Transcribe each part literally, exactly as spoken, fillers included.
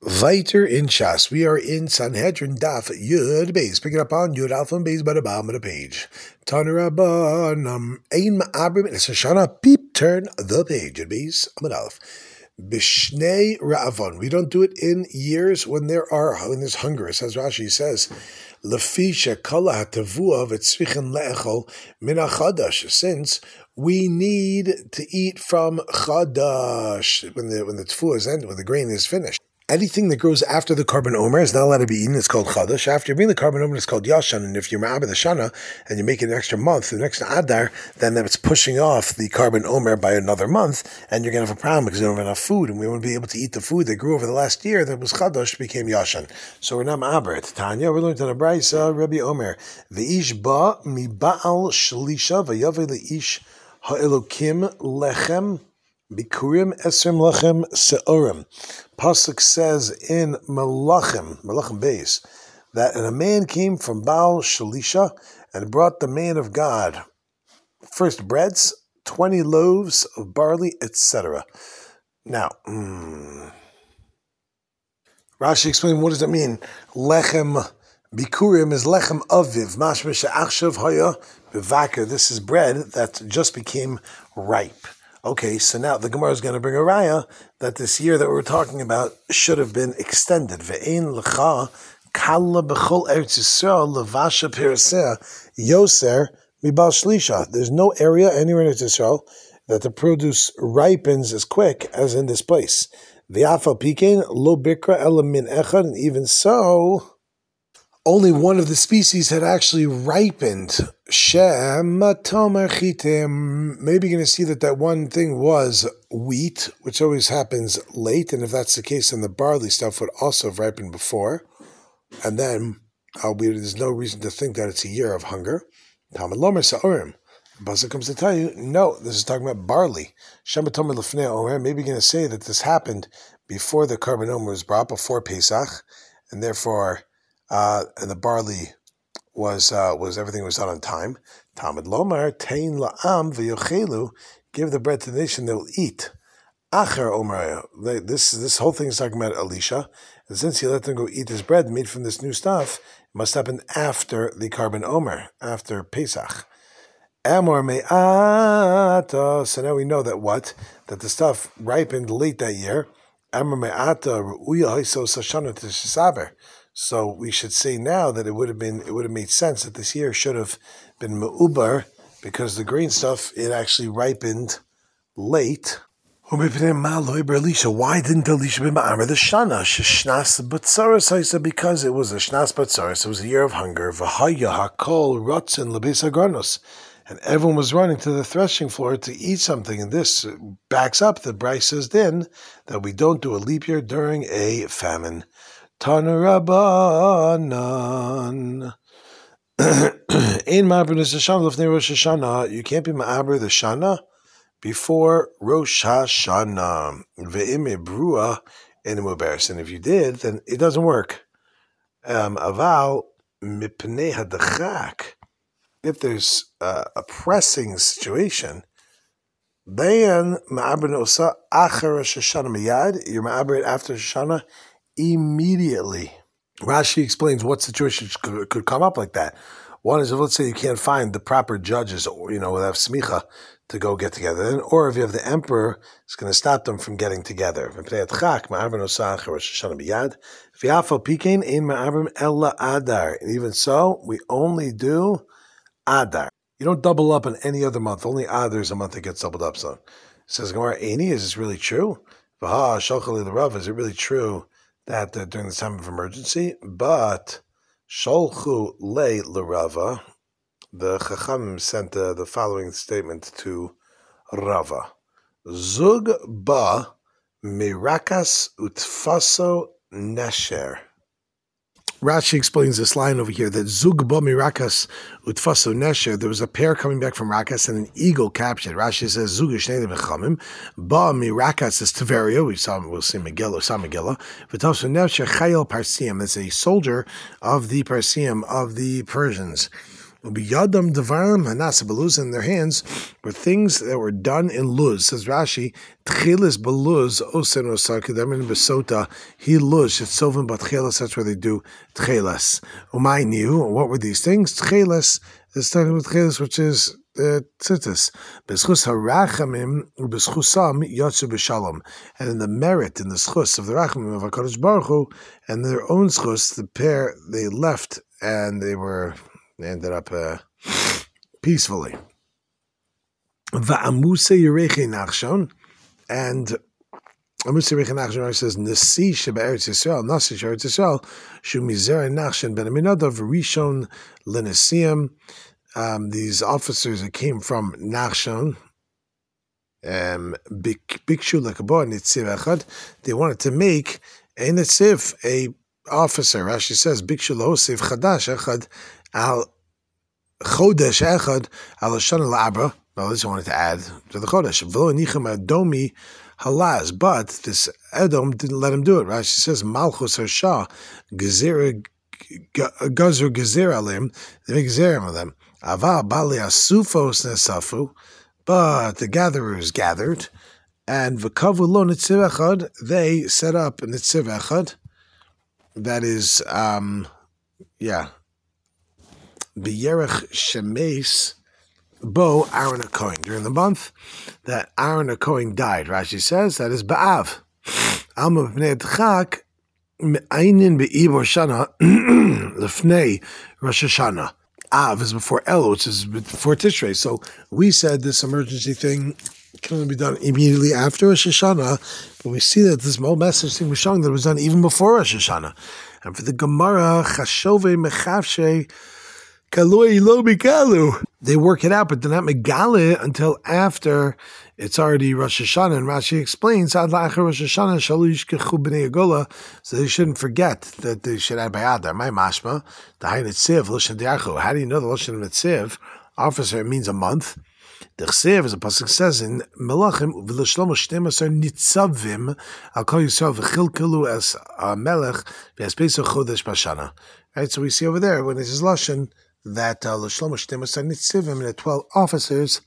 Weiter in Shas, we are in Sanhedrin Daf Yud Beis, picking up on Yud Alpha and Beis by the bottom of the page. Tanarabanam Ein Ma'abrim It's Shana Peep, turn the page. Yud Beis Amud Aleph. Bishnei Ra'avon. We don't do it in years when there are when there's hunger. As Rashi says, Lefisha Kala Hatavua V'Tzvichen Le'echol Min HaChadash. Since we need to eat from Chadash when the when the tefua is ended, when the grain is finished. Anything that grows after the carbon omer is not allowed to be eaten. It's called chadash. After you bring the carbon omer, it's called yashan. And if you're ma'aber the shana and you make it an extra month, the next adar, then it's pushing off the carbon omer by another month, and you're going to have a problem because you don't have enough food, and we won't be able to eat the food that grew over the last year that was chadash became yashan. So we're not ma'aber. At Tanya, we're learning on a brayso, Rabbi Omer, v'ish ba mi ba'al shlisha v'yaveh leish ha'elokim lechem bikurim esrim lechem se'orim. Pasuk says in Malachim, Malachim Beis, that a man came from Baal Shalisha and brought the man of God first breads, twenty loaves of barley, et cetera. Now, mm, Rashi explained, what does it mean? Lechem Bikurim is Lechem Aviv, Mashma She'achshav Haya B'Vakar. This is bread that just became ripe. Okay, so now the Gemara is going to bring a raya that this year that we're talking about should have been extended. Ve'ein lecha kala b'chol Eretz Yisrael levasha peraseh yoser mibal shlisha. There's no area anywhere in Eretz Yisrael that the produce ripens as quick as in this place. V'afal pikein lo bikra ela min echad, and even so, only one of the species had actually ripened. Shem tomer chitim. Maybe you're going to see that that one thing was wheat, which always happens late, and if that's the case, then the barley stuff would also have ripened before. And then, uh, we, there's no reason to think that it's a year of hunger. Talmud lomer sa'orim. Buzzer comes to tell you, no, this is talking about barley. Shem tomer lefnei omer. Maybe you're going to say that this happened before the carbon omer was brought, before Pesach, and therefore, Uh, and the barley was uh, was everything was done on time. Talmud Lomar Tein La'am v'Yochelu. Give the bread to the nation; they will eat. Acher Omer. This this whole thing is talking about Elisha, and since he let them go eat his bread made from this new stuff, it must happen after the carbon Omer, after Pesach. Amor me'ata. So now we know that what that the stuff ripened late that year. Amor me'ata ru'uya haiso sashana tishasaber. So we should say now that it would have been, it would have made sense that this year should have been me'ubar, because the green stuff, it actually ripened late. Why didn't Elisha be ma'amer the shana? Sheshnas batzaros, because it was a shnas batzaros, it was a year of hunger. V'haya hakol rotzen lebeis hagranos, and everyone was running to the threshing floor to eat something. And this backs up the Bryce's din that we don't do a leap year during a famine. Tanarabanan. Ein ma'aber the shana lefnei Rosh Hashanah. You can't be ma'aber the shana before Rosh Hashanah. Ve'im ebrua in muberes. And if you did, then it doesn't work. Um, aval mipnei hadachak. If there's uh, a pressing situation, then ma'aber nosa acher Rosh Hashanah miyad. You're ma'aber it after Rosh Hashanah immediately. Rashi explains what situations could, could come up like that. One is if, let's say, you can't find the proper judges, or you know, without smicha to go get together, then, or if you have the emperor, it's going to stop them from getting together. Even so, we only do Adar. You don't double up in any other month. Only Adar is a month that gets doubled up. So, it says Gemara, Eini, is this really true? Is it really true that uh, during the time of emergency? But Sholchu le l'Rava, the Chacham sent uh, the following statement to Rava: Zug ba mirakas utfaso nesher. Rashi explains this line over here, that Zug ba mirakas utfaso nesher, there was a pair coming back from Rakas and an eagle captured. Rashi says, Zug shnei b'chamim, ba mirakas is Tiverio, we saw, we'll see Megillah, saw Megillah, v'tafso nesher chayel parsiam, that's a soldier of the Parsiam, of the Persians. Ubiyadam devarim hanasa beluz, in their hands were things that were done in luz. Says Rashi, tchilis beluz osen osakidam in besota he luz shetsovim batchelas. That's where they do tchilas. Umay knew what were these things? Tchilas is starting with tchilas, which is uh, tzitzis. Beschus harachamim ubeschusam yotzu b'shalom, and in the merit in the schus of the rachamim of Hakadosh Baruch Hu and their own schus, the pair they left and they were. They ended up uh, peacefully. Va'amuse Yereche Nachshon, and Amuse Yereche Nachshon says, Nasi Sheba Eretz Yisrael, Nasi Sheba Eretz Yisrael, Shu Mizera Nachshon Ben Aminadav, Rishon Lenesiim. Um, these officers that came from Nachshon, um, Bikshu Lekabo Nitziv Echad, they wanted to make a Nitziv, a officer. Rashi says, Bikshu Losev Chadash Echad, Al Chodesh Echad Al Shana Labra. Well, this I wanted to add to the Chodesh. V'lo Nichem Adomi Halaz, but this Edom didn't let him do it. Rashi says Malchus Harsha Gezerah Gazer Gezer Alim. They make Gezerim of them. Ava Bali Asufos Nesafu, but the gatherers gathered, and V'kavu Lo Nitziv Echad. They set up a Nitziv Echad. That is, um, yeah. B'yerech shemes bo Aaron HaKohen. During the month that Aaron HaKohen died, Rashi says, that is Ba'av. Alma b'nei Tchak me'aynin be'ibor shana l'fnei Rosh Hashanah. Av is before El, which is before Tishrei. So we said this emergency thing can only be done immediately after Rosh Hashanah, but we see that this whole message thing was showing that it was done even before Rosh Hashanah. And for the Gemara, Chashove mechavshe kaloi lo mikalu. They work it out, but they're not megale until after it's already Rosh Hashanah. And Rashi explains, Ad la'achar Rosh Hashanah shalu yishkechu b'nei Agola, so they shouldn't forget that they should add by Adar. My mashma, the hay netziv, l'shen diachu. How do you know the l'shen netziv? Officer, it means a month. The chsev, as the pasuk says in Melachim, v'l'shlomo shnemasar nitzavim, al kol Yisrael v'chilkelu as melech v'aspeso chodesh b'shana. Right, so we see over there when it says lashon that l'shlomo shnemasar nitzavim, and the twelve officers.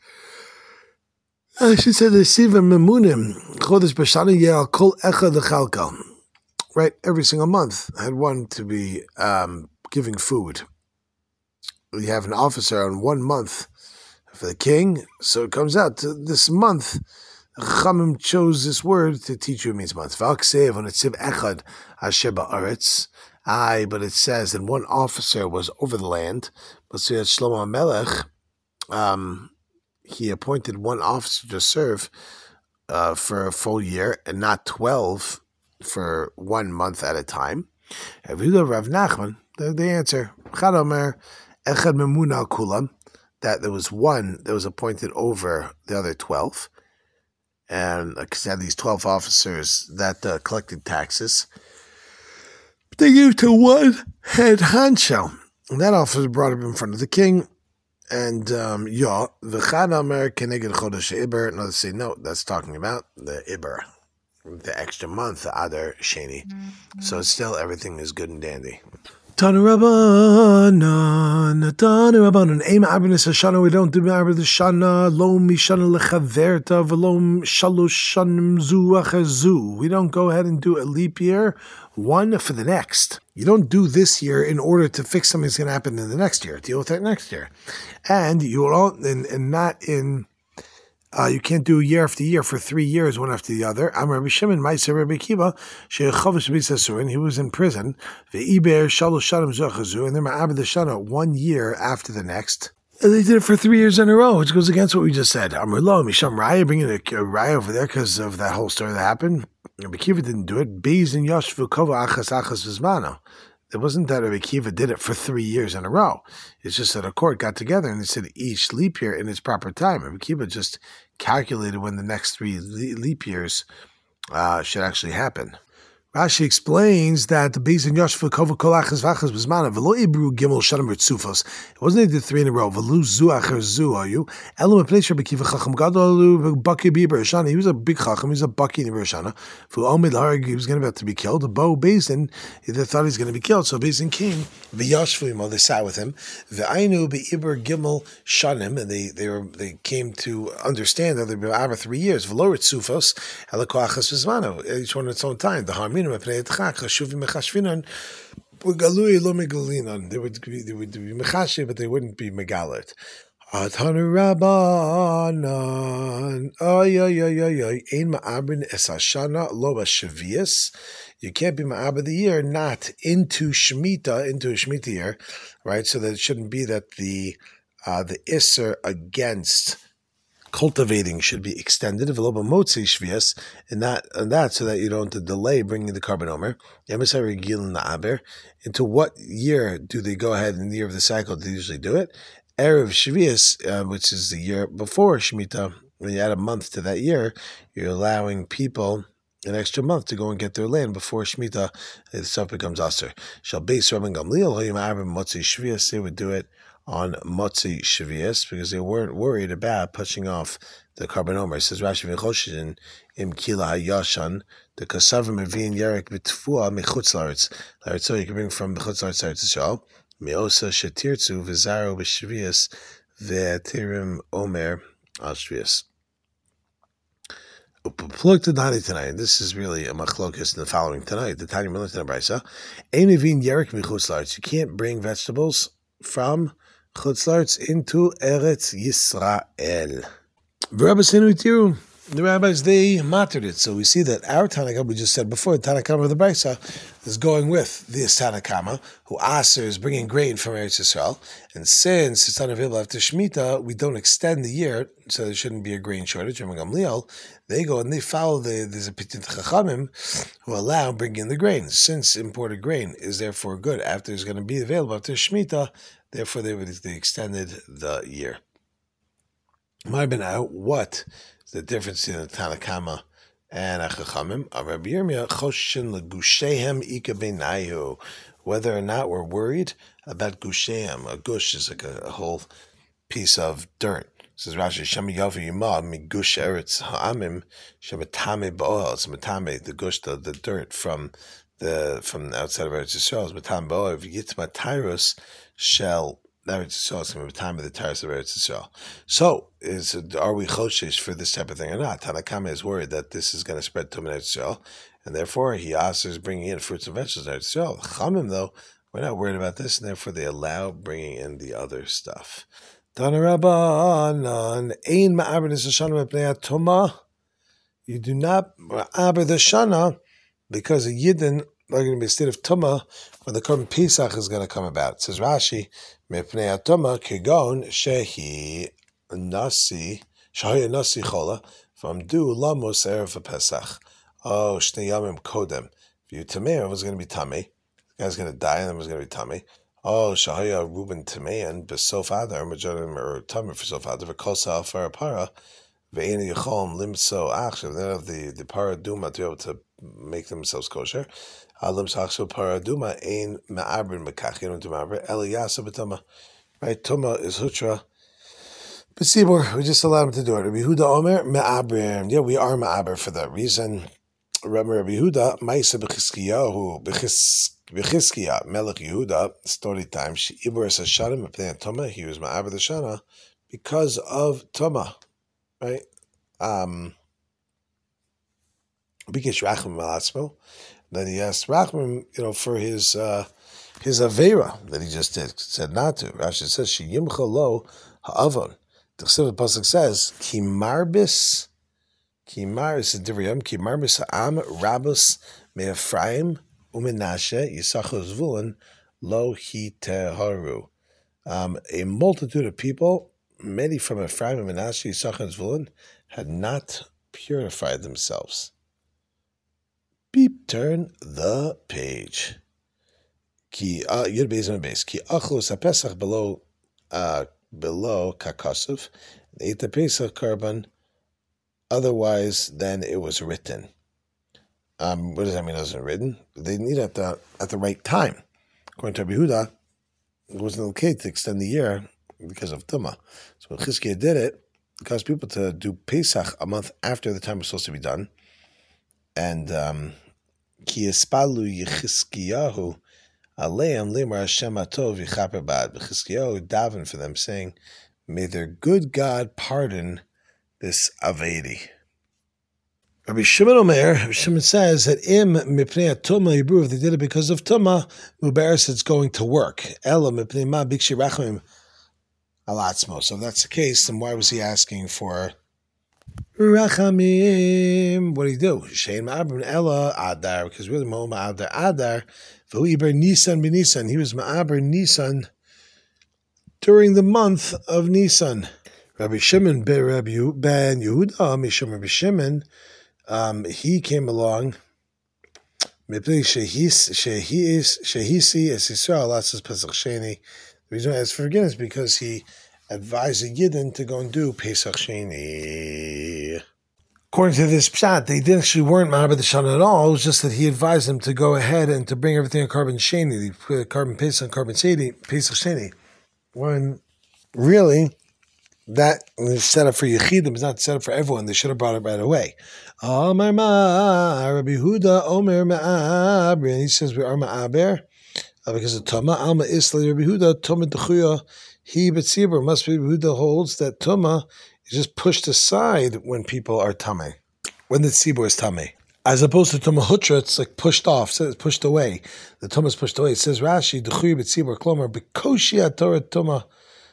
I should say the sivim memunim chodesh b'shana yeh kol echad l'chalkal. Right, every single month I had one to be um, giving food. We have an officer on one month for the king, so it comes out to this month. Chachamim chose this word to teach you it means month. V'aksev on etziv echad asher ba'aretz. Aye, but it says that one officer was over the land. But so that Shlomo HaMelech, um, he appointed one officer to serve uh, for a full year, and not twelve for one month at a time. If you go Rav Nachman, the, the answer Chad Omer echad memun al kulam, that there was one that was appointed over the other twelve, and because uh, they had these twelve officers that uh, collected taxes, but they gave to one head honcho, and that officer brought him in front of the king, and um, yeah, v'chad Omer keneged chodesh iber. Another say no, that's talking about the iber, the extra month, the Adar Sheni. Mm-hmm. So still everything is good and dandy. Tanu Rabbanan, Tanu Rabbanan, Eim Abinus Hashana, we don't do Abinus Hashana, Lo Mishana Lechaverta, Velom Shalosh Shanim Zu Achazu. We don't go ahead and do a leap year, one for the next. You don't do this year in order to fix something that's going to happen in the next year, deal with that next year. And you all, and, and not in, Uh, you can't do year after year for three years, one after the other. I'm Rabbi Shimon, Ma'aser Rabbi Akiva, she'chavish b'Yisrael, he was in prison. Ve'iber shalosh shanim zochazu, and they're ma'abed the shana one year after the next. And they did it for three years in a row, which goes against what we just said. Amar lo misham raya, bringing a, a raya over there because of that whole story that happened. Rabbi Akiva didn't do it. Beis and yashvu kova achas achas v'zmano. It wasn't that Rabbi Akiva did it for three years in a row. It's just that a court got together and they said each leap year in its proper time. Rabbi Akiva just calculated when the next three leap years uh, should actually happen. Rashi explains that the base in Yashva Kova Kolachas Vachas Bismana Velo Ibru Gimel Shanim Ritzufos. It wasn't they did three in a row. Velu Zu Acher Zu are you? Elu Mepnei Bekiva Chacham Gadolu Baki Biber Shana. He was a big Chacham. He was a Baki in Shana. For Omid Harag, he was going to about to be killed. The Bo Basin, they thought he was going to be killed. So Basin came. V'Yashvim, they sat with him. V'Ainu Beibur Gimel Shanim, and they they were they came to understand that they've been over three years. Velo Ritzufos Elu Kolachas Bismana. Each one at its own time. The harm. They would be they would be they would be mechashi, but they wouldn't be megalit. Atanu Rabbanan, ay ay ay ay ay, ein ma'abrin esashana lo b'shavias. You can't be ma'abr the year not into shmita, into a shmita year, right? So that it shouldn't be that the uh, the isser against cultivating should be extended, and that and that so that you don't delay bringing the carbon omer. Into what year do they go ahead in the year of the cycle to usually do it? Erev Shvius, uh, which is the year before Shemitah. When you add a month to that year, you're allowing people an extra month to go and get their land before Shemitah. The stuff becomes aser. Shall base Rabban Gamliel Motzi Shvius. They would do it on Motzi Shvius because they weren't worried about pushing off the carbon omer. It says Rashi v'choshin im kila hayashan the kasavim avin yerek b'tfua mechutz laretz. Laretz, so you can bring from mechutz laretz Eretz Yisrael. Meosa shetirtzu v'zaro b'shvius v'atirim omer al shvius. Plug to Dani tonight. This is really a machlokas in the following tonight. The Tanya Milat in Abraisa. Ein avin yerek mechutz laretz. You can't bring vegetables from Chutz Laretz into Eretz Yisrael. The rabbis, they mattered it. So we see that our Tanakama, we just said before, the Tanakama of the Brisa is going with this Tanakama, who Aser is bringing grain from Eretz Yisrael. And since it's unavailable after Shemitah, we don't extend the year, so there shouldn't be a grain shortage. And Gamliel, they go and they follow the, there's a Pitin Chachamim who allow bringing in the grain. Since imported grain is therefore good after it's going to be available after Shemitah, therefore they, they extended the year. My ben out, what is the difference in the Tanakama and Achachamim? Rabbi Yirmiyah choshen legushehem ika benayu. Whether or not we're worried about gushehem. A gush is like a, a whole piece of dirt. It says Rashi, Shem yavu yimah mi gush eretz ha'amim shem matame ba'oel. It's matame, the gush, the, the dirt from the from the outside of Eretz Yisrael is matame ba'oel. If you get to Matyrus, shall Eretz Yisrael is going to be time of the Taurus of Eretz Yisrael. So, is are we choshesh for this type of thing or not? Tanakama is worried that this is going to spread to Eretz Yisrael, and therefore he asks bringing in fruits and vegetables in Eretz Yisrael. Chamim, though, we're not worried about this, and therefore they allow bringing in the other stuff. Tanarabanan ein ma'aber nisashana mepnei atoma. You do not ma'aber the shana because a yidden are going to be a state of tumah when the Korban Pesach is going to come about. It says Rashi, Mepnei atoma kegon shehi nasi shahaya nasi chola from du lamos erev Pesach. Oh, shnei yamim kodem. If you tamei, it was going to be tamei. The guy's going to die, and then it was going to be tamei. Oh, shahaya ruben tamein besof adar majorim or tamei for sof adar v'kosa alfar para ve'eni yachom limso achshav. They have the the paraduma to be able to make themselves kosher. Alim sachshav paraduma ein ma'abrin mekach. You don't do ma'abrin. Eliyasa b'tama. Right, tuma is hutra. But Sibor, we just allow him to do it. Rabbi Yehuda Omer ma'abrin. Yeah, we are ma'abr for that reason. Rabbi Yehuda ma'isa b'chiskiyahu b'chis. B'chizkiah, Melech Yehuda, story time, She'ibur es Hashana mepnei Toma, he was ma'aber the Shana because of Toma, right? Um, Bikesh Rachman Malatzmo. Then he asked Rachman, you know, for his uh, his Avera that he just did, said not to. Rashi says, She'yimcha lo ha'avon. The Chesiv Pasuk says, Ki marbis, Ki marbis in Divriyam, Ki marbis ha'am rabus me'Ephraim, Umenashe, Yisachar Zvulun, Lo Hi Teharu. Um, a multitude of people, many from Ephraim and Menashe, Yisachar and Zvulun, had not purified themselves. Beep, turn the page. Ki Yud Beis and Beis. Ki Achlus HaPesach below uh, below Kakasuf. They ate the Pesach carbon. Otherwise, then it was written. Um, what does that mean? It wasn't written. They need it at the at the right time. According to Rabbi Yehuda, it wasn't okay to extend the year because of Tumah. So when Chizkiah did it, it caused people to do Pesach a month after the time was supposed to be done. And um, Ki Yispalu Yechizkiyahu Aleim Limar Hashem Atov Yichaper Bad. Chizkiyahu davened for them, saying, "May their good God pardon this Avedi." Rabbi Shimon Omer, Rabbi Shimon says that im mipnei tuma yibru, if they did it because of tuma, muberes, it's going to work. Ela mipnei ma bikshi rachamim alatzmo. So if that's the case, then why was he asking for rachamim? What did he do? Shein ma'abrim ela adar, because really mo ma'adar adar, v'hu iber Nisan b'Nisan. He was ma'aber Nisan during the month of Nisan. Rabbi Shimon ben Rabbi ben Yehuda, Mishum Rabbi Shimon. Um, he came along. Shehisi es Yisrael latzos Pesach Sheni. The reason I asked for forgiveness is because he advised the Yidden to go and do Pesach Sheni. According to this pshat, they didn't actually weren't ma'aber the Shana at all. It was just that he advised them to go ahead and to bring everything on carbon Sheni, the carbon Pesach and carbon Sheni, Pesach Sheni. When really that is set up for Yechidim, it's not set up for everyone. They should have brought it right away. Amar ma Rabbi Yehuda Omer ma'aber, and he says we are ma'aber uh, because of Tuma. Alma Isla Rabbi Yehuda Tuma Dechuya He Betzibur. Must be Rabbi Yehuda holds that Tuma is just pushed aside when people are Tameh, when the Tzibur is Tameh. As opposed to Tuma Hutra, it's like pushed off, so it's pushed away. The Tuma is pushed away. It says Rashi Dechuya Betzibur Klomer Bekoshia Torah Tuma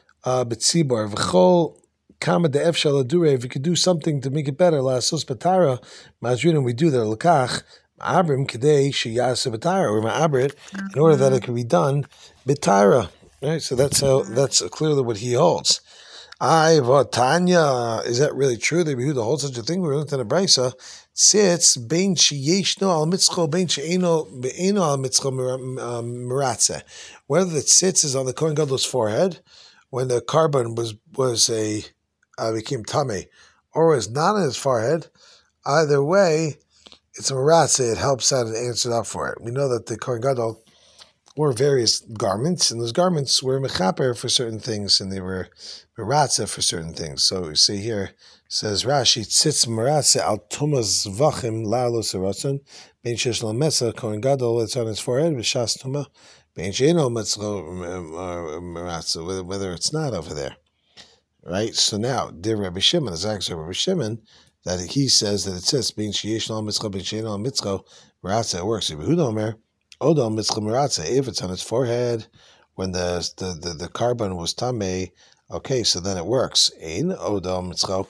Betzibur V'chol Kama de Efshal Adure, if we could do something to make it better, La Sos Batara, Mazrin, we do that, Lakach, Ma'abrim Kadei, Shiyasa Batara, or Ma'abrit, in order that it could be done, Batara. Right? So that's how, that's clearly what he holds. I, Tanya, is that really true? That Yehuda holds such a thing? We learned in the Brisa, sits, Bein Shiyeshno al Mitzcho, Bein She'eno al Mitzcho Miratze. Whether it sits is on the Kohen Gadol's forehead, when the carbon was, was a, Uh, became tummy, or is not on his forehead. Either way, it's a maratze. It helps out and answers up for it. We know that the Kohen Gadol wore various garments, and those garments were mechaper for certain things, and they were maratze for certain things. So we see here, says Rashi, tzitz maratze al tumas vachim la'alo seratzon, ben shesh lo mesa, Kohen Gadol, it's on his forehead, v'shas tuma, ben she'eno metzlo maratze, whether it's not over there. Right, so now, dear Rabbi Shimon, is actually Rabbi Shimon, that he says that it says, being sheyesh al mitzcho, being she'en al mitzcho, maratze, it works. Rabbi Yehuda Omer, odom mitzcho maratze, if it's on its forehead, when the the, the, the carbon was tamei, okay, so then it works. Ein odom mitzcho,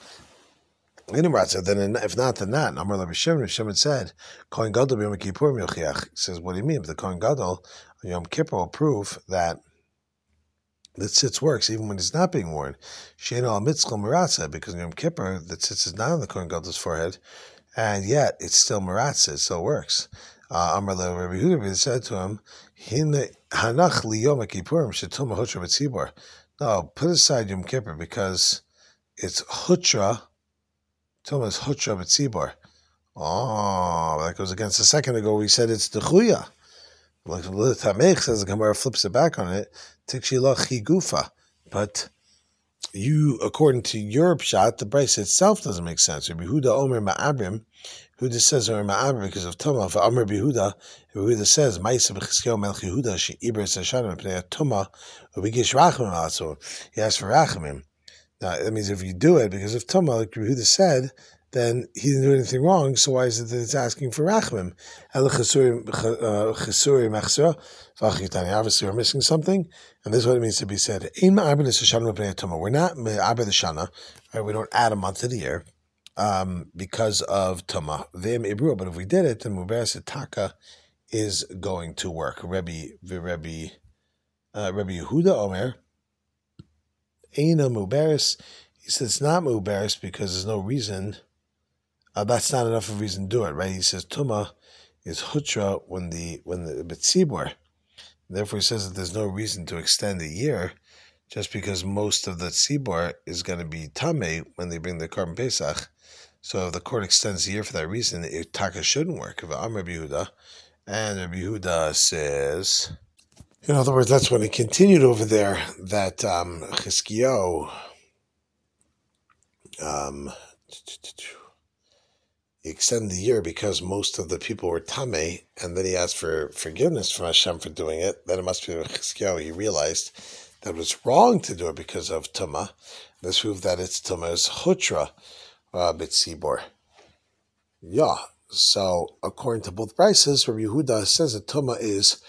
ein maratze, then if not, then not. Amar Rabbi Shimon, Rabbi Shimon said, Kohen Gadol b'Yom Kippur yochiach. He says, what do you mean? But the Kohen Gadol, Yom Kippur will prove that the tzitz works even when it's not being worn. She'eno al mitzcho maratze, because in Yom Kippur the tzitz is not on the Kohen Gadol's forehead, and yet it's still maratze, it still works. Amar le Rabbi Yehuda said to him, "Hin hanach li Yom Kippurim shetum hutra b'tzibur." No, put aside Yom Kippur because it's hutra. Tum is hutra b'tzibur. Oh, that goes against a second ago we said it's dechuya. Like the Tamech says, the Gemara flips it back on it. Tikshilach gufa, but you, according to your pshat, the Brisa itself doesn't make sense. Rabbi Yehuda Omer Ma'abrim, Yehuda says Omer Ma'abrim because of Tumah. For Omer Yehuda, Yehuda says Ma'isa b'Chizkiyahu Melech Yehuda she'iber Sashanim Pnei Tumah u'bigish Rachamim also. He asked for Rachamim. Now that means if you do it because of Tumah, like Yehuda said, then he didn't do anything wrong, so why is it that it's asking for Rachmim? Obviously, we're missing something, and this is what it means to be said. We're not Me'aber the Shana, right? We don't add a month to the year um, because of Tumah. But if we did it, then Muberes Taka is going to work. Rabbi, Rabbi, uh, Rabbi Yehuda Omer, Eina Muberes, he says it's not Muberes because there's no reason. Uh, that's not enough of a reason to do it, right? He says Tumah is hutra when the when the betzibur. Therefore, he says that there's no reason to extend a year, just because most of the tzibur is going to be tamei when they bring the carbon pesach. So if the court extends the year for that reason, it taka shouldn't work. If I'm Rabbi Yehuda, and Rabbi Yehuda says, in other words, that's when it continued over there that um, Chizkiyahu um, he extended the year because most of the people were tamei, and then he asked for forgiveness from Hashem for doing it. Then it must be with Chizkiyahu. He realized that it was wrong to do it because of tuma. This proved that it's tuma's hutra uh, bitzibor. Yeah. So according to both prices, Rabbi Yehuda says that tuma is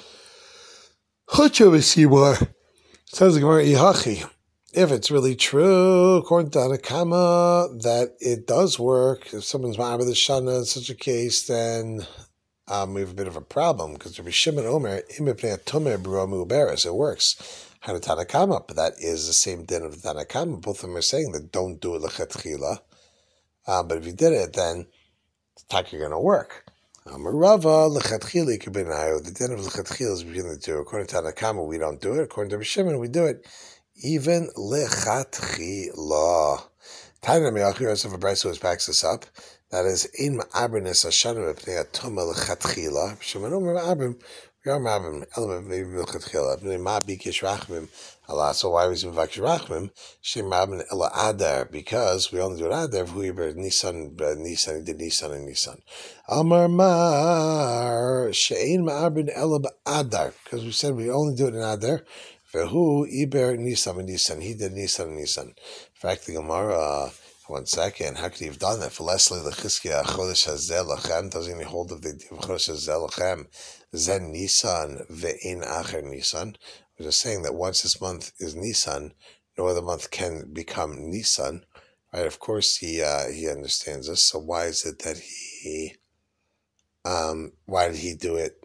hutra bitzibor. Says the Gemara Ihachi. If it's really true, according to Anakama, that it does work, if someone's ma'aber the shana in such a case, then um, we have a bit of a problem, because Rabbi Shimon Omer, it works. Hanatanakama, but that is the same din of the Tanakama. Both of them are saying that don't do it lechatchila. Um, but if you did it, then the taka going to work. Amarava lechatchila kibinayo. The din of lechatchila is between the two. According to Tanakama, we don't do it. According to Rabbi Shimon, we do it. Even lechatchila. Taina me'achir Yosef Abraiso backs this up. That is in ma'abernes hashana b'pnei atuma lechatchila. Shimon Omer ma'abrim. We are ma'abrim. Elam maybe lechatchila. B'nei ma'bikish rachmim. Allah. So why was he ma'bikish rachmim? Shem ma'abrim ela adar, because we only do it adar. Who yiber Nisan, Nisan, he did Nisan and Nisan. Amar mar she'ein ma'abrim ela adar, because we said we only do it in adar. Vehu iber Nisan and Nisan. He did Nisan and Nisan. In fact, the Gemara. One second, how could he have done that? For Leslie the Chizkiah Chodesh Hazeh Lachem, doesn't he hold of the Chodesh Hazeh Lachem Zen Nisan ve'in Acher Nisan? We're just saying that once this month is Nisan, no other month can become Nisan, right? Of course, he uh, he understands this. So why is it that he, um, why did he do it?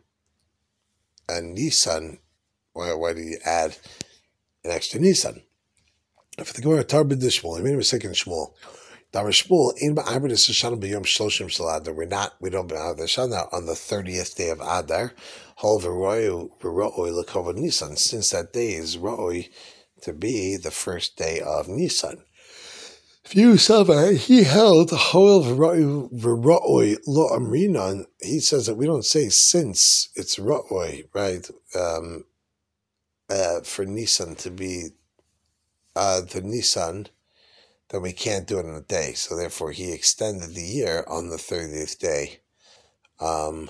A Nisan. Why why did he add an extra Nisan? For the Gemara Tarbid the Shmuel, I made a mistake in Shmuel. Damar Shmuel in ba'abed is Shana b'yom shloshim shel Adar. We're not, we don't be out the Shana on the thirtieth day of Adar. Hol v'royu v'ro'oi l'kavod Nisan. Since that day is ro'oi to be the first day of Nisan. If you Sava, he held hol v'ro'oi v'ro'oi lo amrinan. He says that we don't say since it's ro'oi, right? Um, uh, for Nisan to be Uh, the Nisan, then we can't do it in a day. So therefore, he extended the year on the thirtieth day, um,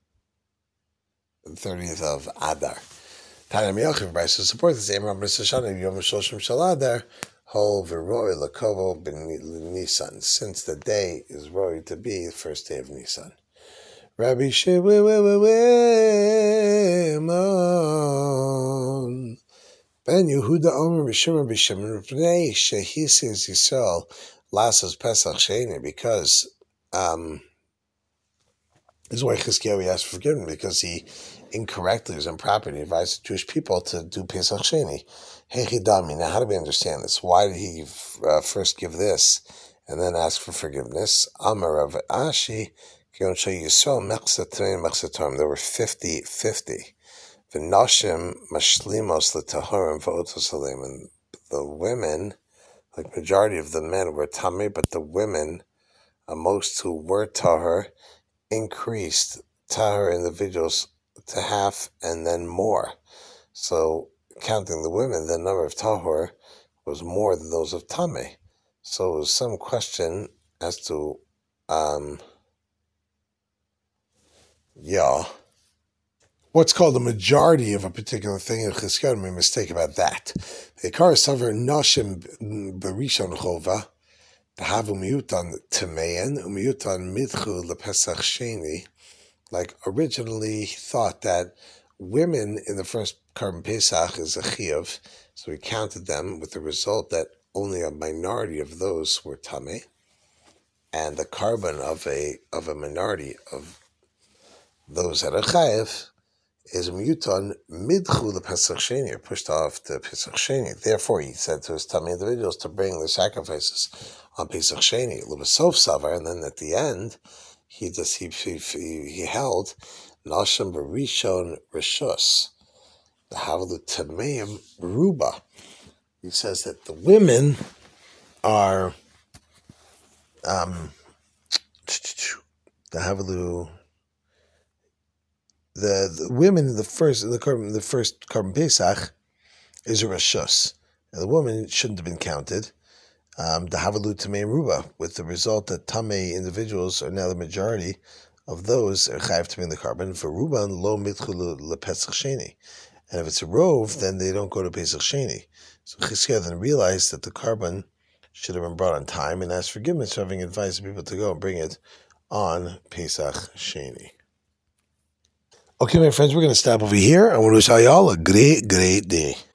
the thirtieth of Adar. Tanya Miyachiv Brisa supports the same Rabbi Sashana Yom Shoshim Shal Adar Hol V'Roi Lakovo Ben Nisan. Since the day is Roi to be the first day of Nisan. Rabbi Shimon. Ben Yehuda Omer B'Shimon B'Shimon B'nei Shehisis Yisrael Lasses Pesach Sheni, because um, this is why Chizkiyahu asked for forgiveness, because he incorrectly was improper and he advised the Jewish people to do Pesach Sheni. Hechidami. Now, how do we understand this? Why did he uh, first give this and then ask for forgiveness? Amar of Ashi Kion Yisrael Mechsa Tmein Mechsa Torm. There were fifty fifty. The Nashim Mashlimos L'Taharim V'Otosalim, and the women, like majority of the men were Tamei, but the women, uh, most who were Tahar, increased Tahar individuals to half and then more. So counting the women, the number of Tahar was more than those of Tamei. So it was some question as to, um, yeah, what's called the majority of a particular thing, and Chizkiyahu made a mistake about that. The Ikar Savar Nashim Barishon Chova, the Havu Miutan Temeyan, Miutan Midchu LePesach Sheni. Like originally he thought that women in the first Karban Pesach is a Chiyuv, so he counted them with the result that only a minority of those were Tameh, and the Karban of a of a minority of those that are Chayiv is Mutan Midchu the Pesach Sheni, or pushed off to Pesach Sheni. Therefore, he said to his Tamei individuals to bring their sacrifices on Pesach Sheni, Lubasof Savar, and then at the end, he just he he, he held Nashim Barishon Rishus, the Havalu Tameim Ruba. He says that the women are um the Havalu, the, the women in the first in the carbon the first carbon Pesach is a rashus, and the woman shouldn't have been counted. Um, the Havalu Tamei Ruba, with the result that Tamei individuals are now the majority of those are chayav to be in the carbon. For Ruban lo mitchulu lepesach sheni, and if it's a rove, then they don't go to Pesach Sheni. So Chizkiah then realized that the carbon should have been brought on time and asked forgiveness for having advised people to go and bring it on Pesach Sheni. Okay, my friends, we're going to stop over here. I want to wish all y'all a great, great day.